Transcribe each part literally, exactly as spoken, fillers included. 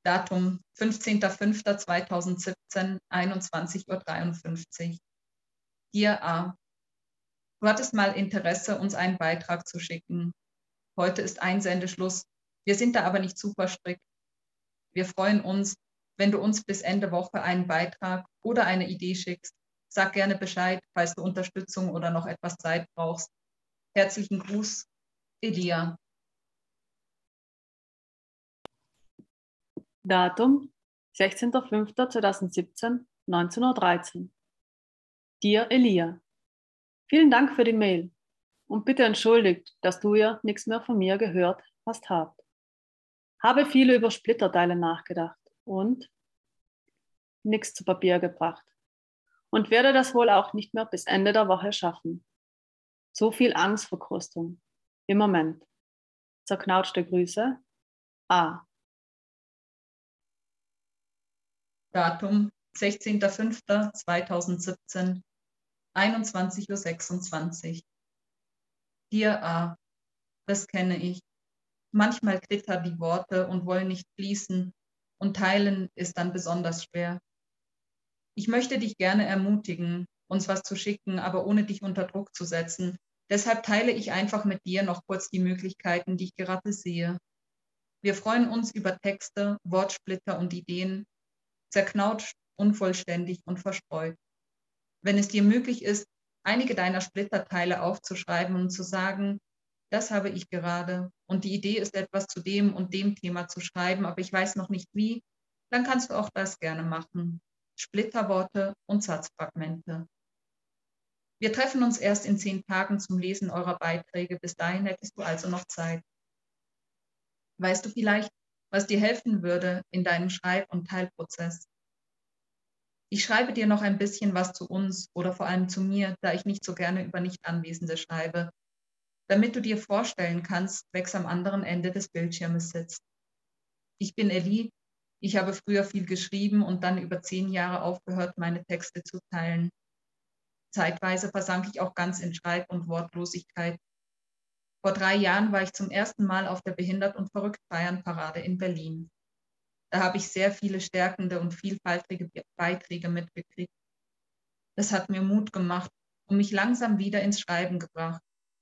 Datum fünfzehnter fünfter zweitausendsiebzehn, einundzwanzig Uhr dreiundfünfzig. Dear A. Du hattest mal Interesse, uns einen Beitrag zu schicken. Heute ist Einsendeschluss. Wir sind da aber nicht super strikt. Wir freuen uns, wenn du uns bis Ende Woche einen Beitrag oder eine Idee schickst. Sag gerne Bescheid, falls du Unterstützung oder noch etwas Zeit brauchst. Herzlichen Gruß, Elia. Datum sechzehnter fünfter zweitausendsiebzehn, neunzehn Uhr dreizehn. Dear Elia, vielen Dank für die Mail und bitte entschuldigt, dass du ja nichts mehr von mir gehört hast habt. Habe viel über Splitterteile nachgedacht und nichts zu Papier gebracht und werde das wohl auch nicht mehr bis Ende der Woche schaffen. So viel Angstverkrustung im Moment. Zerknautschte Grüße, A. Datum sechzehnter fünfter zweitausendsiebzehn, einundzwanzig Uhr sechsundzwanzig. Dear A. Das kenne ich. Manchmal klittern die Worte und wollen nicht fließen und teilen ist dann besonders schwer. Ich möchte dich gerne ermutigen, uns was zu schicken, aber ohne dich unter Druck zu setzen. Deshalb teile ich einfach mit dir noch kurz die Möglichkeiten, die ich gerade sehe. Wir freuen uns über Texte, Wortsplitter und Ideen, zerknautscht, unvollständig und verstreut. Wenn es dir möglich ist, einige deiner Splitterteile aufzuschreiben und zu sagen, das habe ich gerade und die Idee ist, etwas zu dem und dem Thema zu schreiben, aber ich weiß noch nicht wie, dann kannst du auch das gerne machen. Splitterworte und Satzfragmente. Wir treffen uns erst in zehn Tagen zum Lesen eurer Beiträge. Bis dahin hättest du also noch Zeit. Weißt du vielleicht, was dir helfen würde in deinem Schreib- und Teilprozess? Ich schreibe dir noch ein bisschen was zu uns oder vor allem zu mir, da ich nicht so gerne über Nichtanwesende schreibe, damit du dir vorstellen kannst, wer am anderen Ende des Bildschirmes sitzt. Ich bin Ellie, ich habe früher viel geschrieben und dann über zehn Jahre aufgehört, meine Texte zu teilen. Zeitweise versank ich auch ganz in Schreib- und Wortlosigkeit. Vor drei Jahren war ich zum ersten Mal auf der Behindert- und Verrückt-Feiern-Parade in Berlin. Da habe ich sehr viele stärkende und vielfältige Beiträge mitgekriegt. Das hat mir Mut gemacht und mich langsam wieder ins Schreiben gebracht.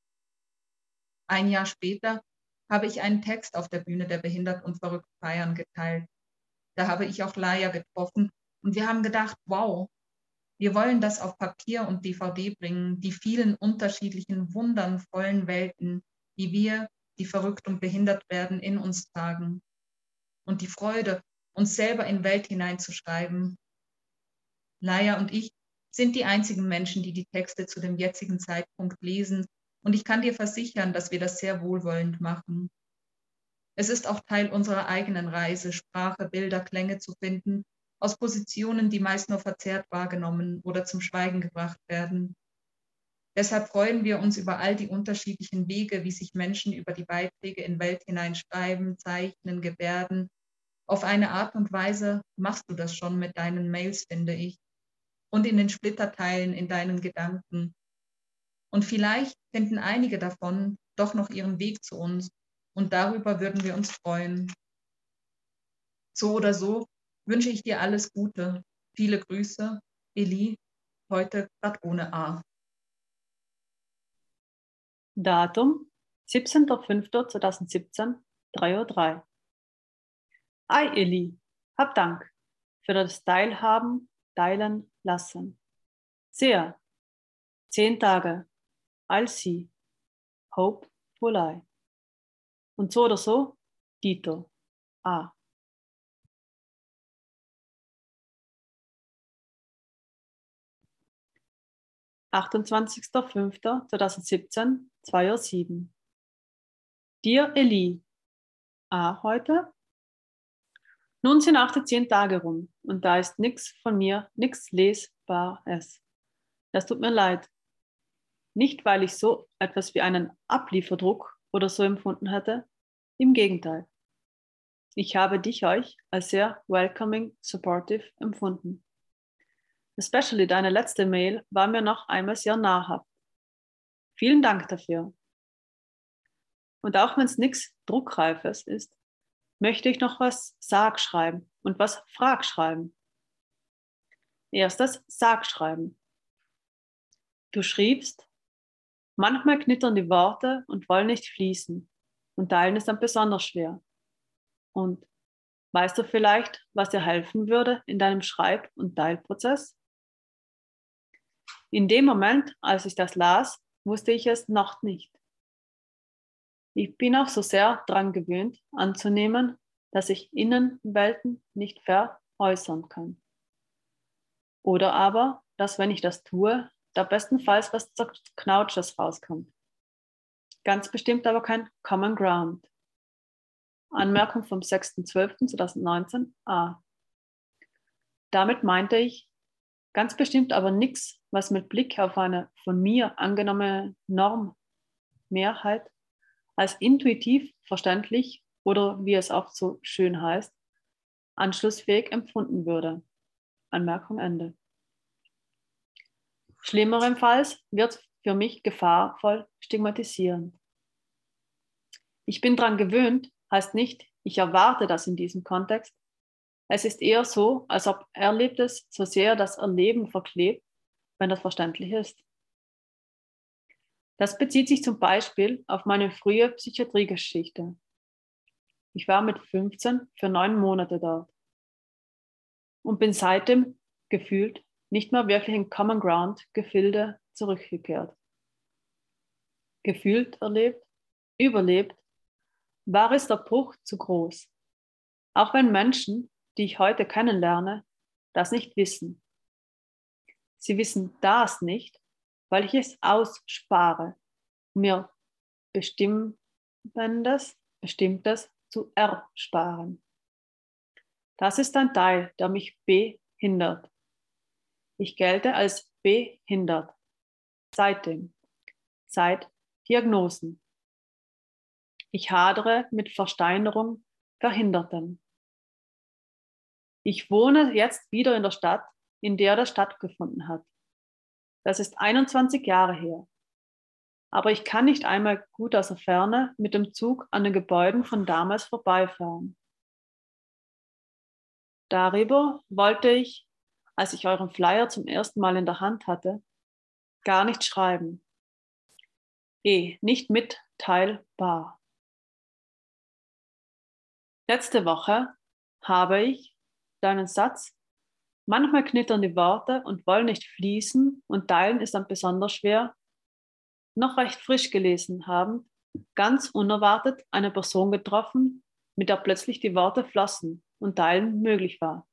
Ein Jahr später habe ich einen Text auf der Bühne der Behindert- und Verrückt-Feiern geteilt. Da habe ich auch Laia getroffen und wir haben gedacht, wow, wir wollen das auf Papier und D V D bringen, die vielen unterschiedlichen, wundernvollen Welten, die wir, die verrückt und behindert werden, in uns tragen. Und die Freude, uns selber in Welt hineinzuschreiben. Laia und ich sind die einzigen Menschen, die die Texte zu dem jetzigen Zeitpunkt lesen. Und ich kann dir versichern, dass wir das sehr wohlwollend machen. Es ist auch Teil unserer eigenen Reise, Sprache, Bilder, Klänge zu finden, aus Positionen, die meist nur verzerrt wahrgenommen oder zum Schweigen gebracht werden. Deshalb freuen wir uns über all die unterschiedlichen Wege, wie sich Menschen über die Beiträge in Welt hineinschreiben, zeichnen, gebärden. Auf eine Art und Weise machst du das schon mit deinen Mails, finde ich, und in den Splitterteilen in deinen Gedanken. Und vielleicht finden einige davon doch noch ihren Weg zu uns und darüber würden wir uns freuen. So oder so wünsche ich dir alles Gute. Viele Grüße, Ellie, heute grad ohne A. Datum siebzehnter fünfter zweitausendsiebzehn, drei Uhr drei. Hi Elli, hab Dank für das Teilhaben, Teilen, Lassen. Sehr. Zehn Tage. I'll see. Hope, Fulai. Und so oder so, Dito. A. achtundzwanzigster fünfter zweitausendsiebzehn, zwei Uhr sieben. Dear Ellie, A heute? Nun sind auch die zehn Tage rum und da ist nix von mir, nix Lesbares. Das tut mir leid. Nicht, weil ich so etwas wie einen Ablieferdruck oder so empfunden hätte. Im Gegenteil. Ich habe dich euch als sehr welcoming, supportive empfunden. Especially deine letzte Mail war mir noch einmal sehr nahrhaft. Vielen Dank dafür. Und auch wenn es nichts Druckreifes ist, möchte ich noch was Sag schreiben und was Frag schreiben. Erstes Sag schreiben. Du schriebst, manchmal knittern die Worte und wollen nicht fließen und teilen ist dann besonders schwer. Und weißt du vielleicht, was dir helfen würde in deinem Schreib- und Teilprozess? In dem Moment, als ich das las, wusste ich es noch nicht. Ich bin auch so sehr daran gewöhnt, anzunehmen, dass ich Innenwelten nicht veräußern kann. Oder aber, dass wenn ich das tue, da bestenfalls was Zerknautsches rauskommt. Ganz bestimmt aber kein Common Ground. Anmerkung vom sechster zwölfter zweitausendneunzehn a. Damit meinte ich ganz bestimmt aber nichts, was mit Blick auf eine von mir angenommene Normmehrheit als intuitiv verständlich oder wie es oft so schön heißt, anschlussfähig empfunden würde. Anmerkung Ende. Schlimmerenfalls wird es für mich gefahrvoll stigmatisierend. Ich bin daran gewöhnt, heißt nicht, ich erwarte das in diesem Kontext. Es ist eher so, als ob Erlebtes so sehr das Erleben verklebt, wenn das verständlich ist. Das bezieht sich zum Beispiel auf meine frühe Psychiatriegeschichte. Ich war mit fünfzehn für neun Monate dort und bin seitdem gefühlt nicht mehr wirklich in Common Ground Gefilde zurückgekehrt. Gefühlt erlebt, überlebt, war ist der Bruch zu groß. Auch wenn Menschen, die ich heute kennenlerne, das nicht wissen. Sie wissen das nicht, weil ich es ausspare, um mir Bestimmendes, Bestimmtes zu ersparen. Das ist ein Teil, der mich behindert. Ich gelte als behindert. Seitdem. Seit Diagnosen. Ich hadere mit Versteinerung Verhindertem. Ich wohne jetzt wieder in der Stadt, in der das stattgefunden hat. Das ist einundzwanzig Jahre her. Aber ich kann nicht einmal gut aus der Ferne mit dem Zug an den Gebäuden von damals vorbeifahren. Darüber wollte ich, als ich euren Flyer zum ersten Mal in der Hand hatte, gar nicht schreiben. Eh, nicht mitteilbar. Letzte Woche habe ich deinen Satz, manchmal knittern die Worte und wollen nicht fließen und teilen ist dann besonders schwer, noch recht frisch gelesen haben, ganz unerwartet eine Person getroffen, mit der plötzlich die Worte flossen und teilen möglich war.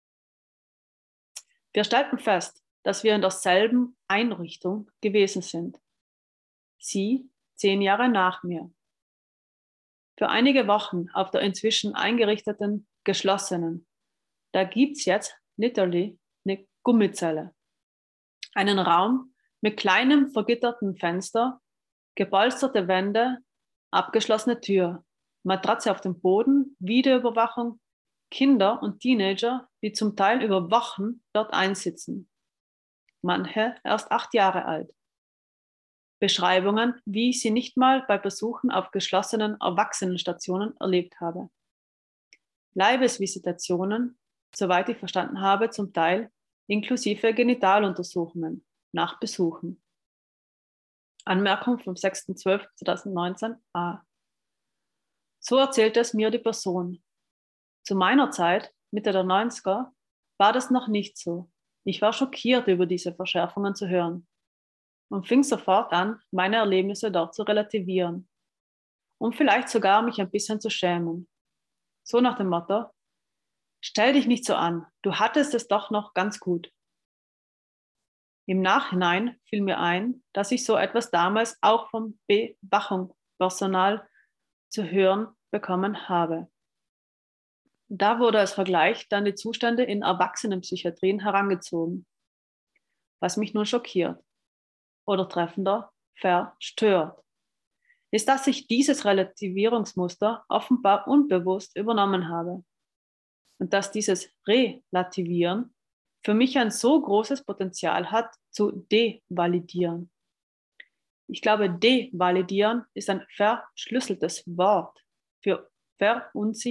Wir stellten fest, dass wir in derselben Einrichtung gewesen sind. Sie zehn Jahre nach mir. Für einige Wochen auf der inzwischen eingerichteten, geschlossenen. Da gibt's jetzt literally eine Gummizelle. Einen Raum mit kleinem vergitterten Fenster, gepolsterte Wände, abgeschlossene Tür, Matratze auf dem Boden, Videoüberwachung, Kinder und Teenager, die zum Teil über Wochen dort einsitzen. Manche erst acht Jahre alt. Beschreibungen, wie ich sie nicht mal bei Besuchen auf geschlossenen Erwachsenenstationen erlebt habe. Leibesvisitationen, soweit ich verstanden habe, zum Teil inklusive Genitaluntersuchungen nach Besuchen. Anmerkung vom sechster zwölfter zweitausendneunzehn a. So erzählte es mir die Person. Zu meiner Zeit, Mitte der neunziger, war das noch nicht so. Ich war schockiert über diese Verschärfungen zu hören und fing sofort an, meine Erlebnisse dort zu relativieren und vielleicht sogar mich ein bisschen zu schämen. So nach dem Motto, stell dich nicht so an, du hattest es doch noch ganz gut. Im Nachhinein fiel mir ein, dass ich so etwas damals auch vom Bewachungspersonal zu hören bekommen habe. Da wurde als Vergleich dann die Zustände in Erwachsenenpsychiatrien herangezogen, was mich nun schockiert oder treffender verstört, ist, dass ich dieses Relativierungsmuster offenbar unbewusst übernommen habe und dass dieses Relativieren für mich ein so großes Potenzial hat, zu devalidieren. Ich glaube, devalidieren ist ein verschlüsseltes Wort für verunsichtbaren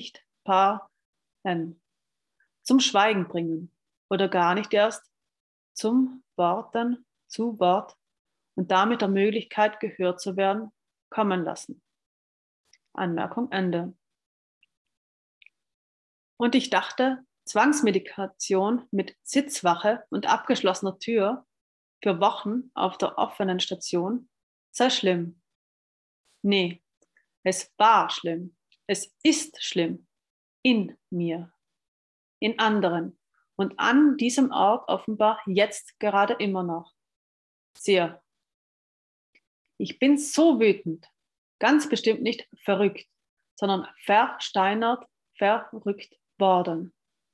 Paaren zum Schweigen bringen oder gar nicht erst zum Worten, zu Wort und damit der Möglichkeit, gehört zu werden, kommen lassen. Anmerkung Ende. Und ich dachte, Zwangsmedikation mit Sitzwache und abgeschlossener Tür für Wochen auf der offenen Station sei schlimm. Nee, es war schlimm. Es ist schlimm. In mir. In anderen. Und an diesem Ort offenbar jetzt gerade immer noch. Sehr. Ich bin so wütend. Ganz bestimmt nicht verrückt, sondern versteinert, verrückt worden.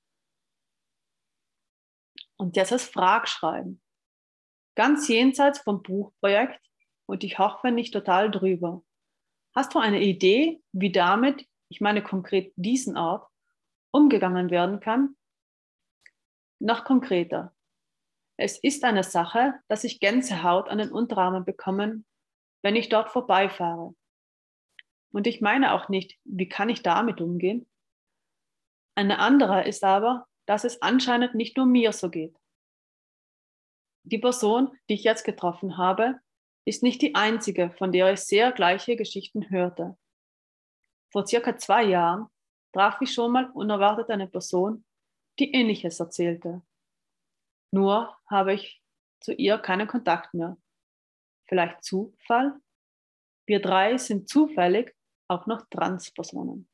Und jetzt das Fragschreiben. Ganz jenseits vom Buchprojekt und ich hoffe nicht total drüber. Hast du eine Idee, wie damit, ich meine konkret diesen Ort, umgegangen werden kann? Noch konkreter. Es ist eine Sache, dass ich Gänsehaut an den Unterarmen bekomme, wenn ich dort vorbeifahre. Und ich meine auch nicht, wie kann ich damit umgehen? Eine andere ist aber, dass es anscheinend nicht nur mir so geht. Die Person, die ich jetzt getroffen habe, ist nicht die einzige, von der ich sehr gleiche Geschichten hörte. Vor circa zwei Jahren traf ich schon mal unerwartet eine Person, die Ähnliches erzählte. Nur habe ich zu ihr keinen Kontakt mehr. Vielleicht Zufall? Wir drei sind zufällig auch noch Transpersonen.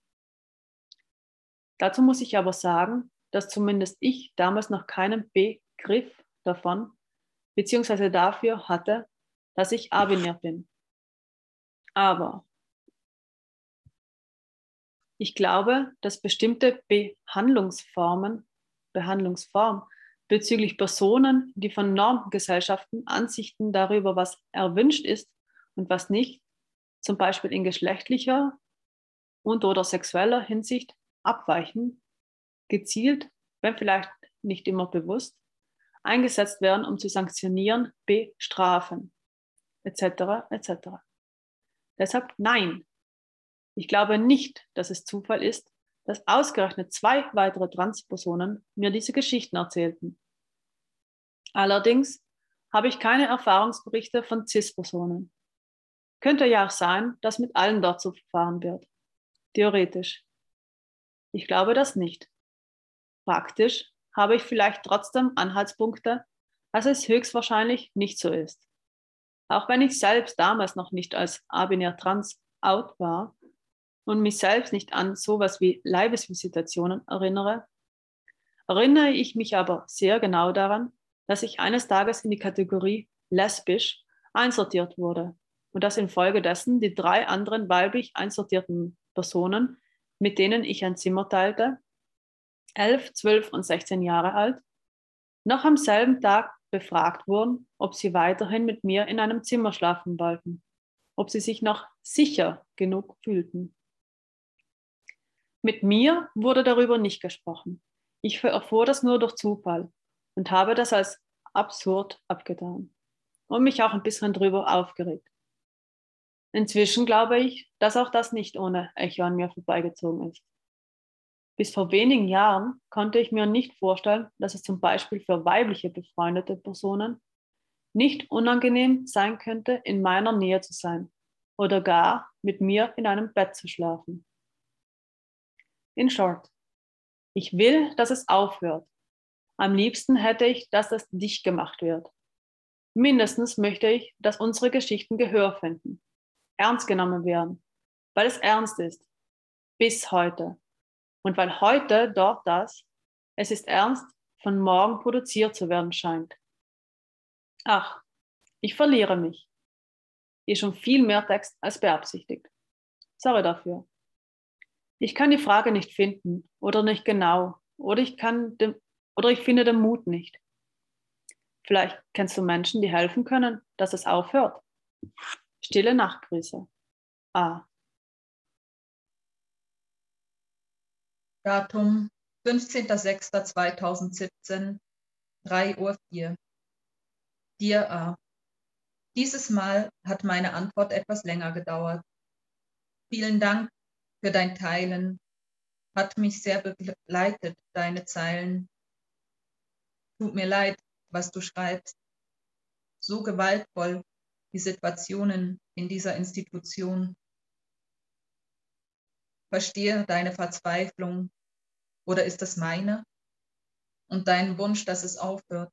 Dazu muss ich aber sagen, dass zumindest ich damals noch keinen Begriff davon beziehungsweise dafür hatte, dass ich abinär bin. Aber ich glaube, dass bestimmte Behandlungsformen, Behandlungsform bezüglich Personen, die von Normgesellschaften Ansichten darüber, was erwünscht ist und was nicht, zum Beispiel in geschlechtlicher und oder sexueller Hinsicht abweichen, gezielt, wenn vielleicht nicht immer bewusst, eingesetzt werden, um zu sanktionieren, bestrafen, et cetera et cetera. Deshalb nein. Ich glaube nicht, dass es Zufall ist, dass ausgerechnet zwei weitere Transpersonen mir diese Geschichten erzählten. Allerdings habe ich keine Erfahrungsberichte von Cis-Personen. Könnte ja auch sein, dass mit allen dort so verfahren wird. Theoretisch. Ich glaube das nicht. Praktisch habe ich vielleicht trotzdem Anhaltspunkte, dass es höchstwahrscheinlich nicht so ist. Auch wenn ich selbst damals noch nicht als abinär trans out war und mich selbst nicht an sowas wie Leibesvisitationen erinnere, erinnere ich mich aber sehr genau daran, dass ich eines Tages in die Kategorie lesbisch einsortiert wurde und dass infolgedessen die drei anderen weiblich einsortierten Personen, mit denen ich ein Zimmer teilte, elf, zwölf und sechzehn Jahre alt, noch am selben Tag befragt wurden, ob sie weiterhin mit mir in einem Zimmer schlafen wollten, ob sie sich noch sicher genug fühlten. Mit mir wurde darüber nicht gesprochen. Ich erfuhr das nur durch Zufall und habe das als absurd abgetan und mich auch ein bisschen drüber aufgeregt. Inzwischen glaube ich, dass auch das nicht ohne Echo an mir vorbeigezogen ist. Bis vor wenigen Jahren konnte ich mir nicht vorstellen, dass es zum Beispiel für weibliche befreundete Personen nicht unangenehm sein könnte, in meiner Nähe zu sein oder gar mit mir in einem Bett zu schlafen. In short, ich will, dass es aufhört. Am liebsten hätte ich, dass das dicht gemacht wird. Mindestens möchte ich, dass unsere Geschichten Gehör finden, ernst genommen werden, weil es ernst ist. Bis heute. Und weil heute dort das, es ist ernst, von morgen produziert zu werden scheint. Ach, ich verliere mich. Hier schon viel mehr Text als beabsichtigt. Sorry dafür. Ich kann die Frage nicht finden oder nicht genau oder ich kann dem, oder ich finde den Mut nicht. Vielleicht kennst du Menschen, die helfen können, dass es aufhört. Stille Nachtgrüße. A. Datum fünfzehnter sechster zweitausendsiebzehn, drei Uhr vier. Dear A. Dieses Mal hat meine Antwort etwas länger gedauert. Vielen Dank für dein Teilen. hat mich sehr begleitet, deine Zeilen. Tut mir leid, was du schreibst. So gewaltvoll die Situationen in dieser Institution. Verstehe deine Verzweiflung, oder ist es meine? Und deinen Wunsch, dass es aufhört.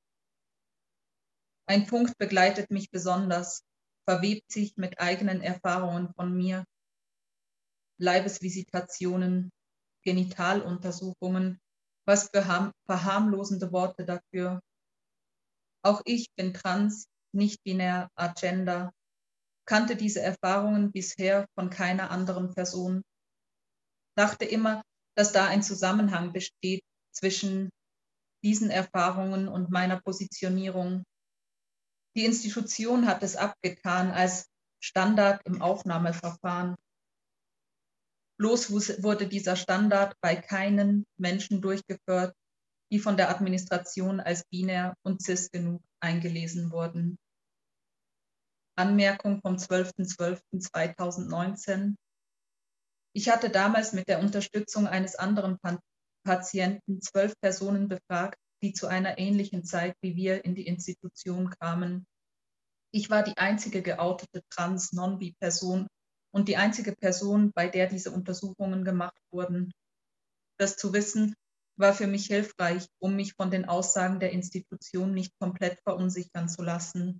Ein Punkt begleitet mich besonders, verwebt sich mit eigenen Erfahrungen von mir. Leibesvisitationen, Genitaluntersuchungen, was für verharmlosende Worte dafür. Auch ich bin trans, nicht binär, agender, kannte diese Erfahrungen bisher von keiner anderen Person. Dachte immer, dass da ein Zusammenhang besteht zwischen diesen Erfahrungen und meiner Positionierung. Die Institution hat es abgetan als Standard im Aufnahmeverfahren. Bloß wurde dieser Standard bei keinen Menschen durchgeführt, die von der Administration als binär und cis genug eingelesen wurden. Anmerkung vom zwölften zwölften zweitausendneunzehn. Ich hatte damals mit der Unterstützung eines anderen Patienten zwölf Personen befragt, die zu einer ähnlichen Zeit wie wir in die Institution kamen. Ich war die einzige geoutete Trans-Non-Bi-Person und die einzige Person, bei der diese Untersuchungen gemacht wurden. Das zu wissen, war für mich hilfreich, um mich von den Aussagen der Institution nicht komplett verunsichern zu lassen.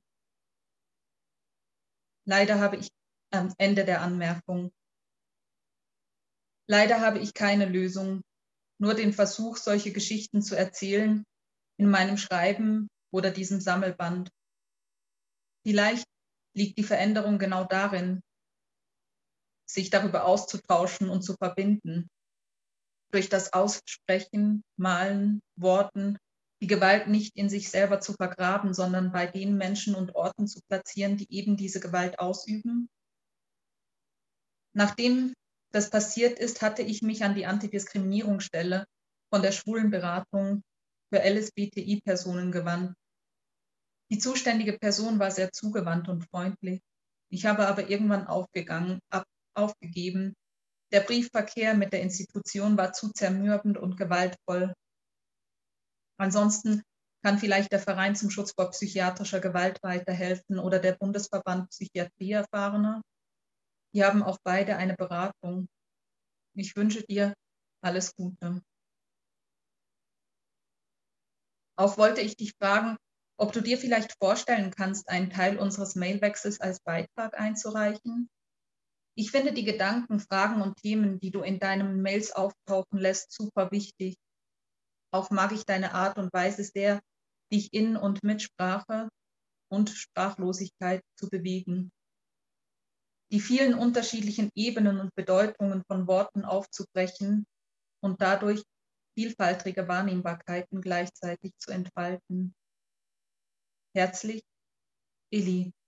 Leider habe ich am Ende der Anmerkung. Leider habe ich keine Lösung, nur den Versuch, solche Geschichten zu erzählen, in meinem Schreiben oder diesem Sammelband. Vielleicht liegt die Veränderung genau darin, sich darüber auszutauschen und zu verbinden. Durch das Aussprechen, Malen, Worten, die Gewalt nicht in sich selber zu vergraben, sondern bei den Menschen und Orten zu platzieren, die eben diese Gewalt ausüben. Nachdem das passiert ist, hatte ich mich an die Antidiskriminierungsstelle von der Schwulenberatung für L S B T I-Personen gewandt. Die zuständige Person war sehr zugewandt und freundlich. Ich habe aber irgendwann aufgegangen, ab, aufgegeben. Der Briefverkehr mit der Institution war zu zermürbend und gewaltvoll. Ansonsten kann vielleicht der Verein zum Schutz vor psychiatrischer Gewalt weiterhelfen oder der Bundesverband Psychiatrieerfahrener. Die haben auch beide eine Beratung. Ich wünsche dir alles Gute. Auch wollte ich dich fragen, ob du dir vielleicht vorstellen kannst, einen Teil unseres Mailwechsels als Beitrag einzureichen. Ich finde die Gedanken, Fragen und Themen, die du in deinen Mails auftauchen lässt, super wichtig. Auch mag ich deine Art und Weise sehr, dich in und mit Sprache und Sprachlosigkeit zu bewegen. Die vielen unterschiedlichen Ebenen und Bedeutungen von Worten aufzubrechen und dadurch vielfältige Wahrnehmbarkeiten gleichzeitig zu entfalten. Herzlich, Eli.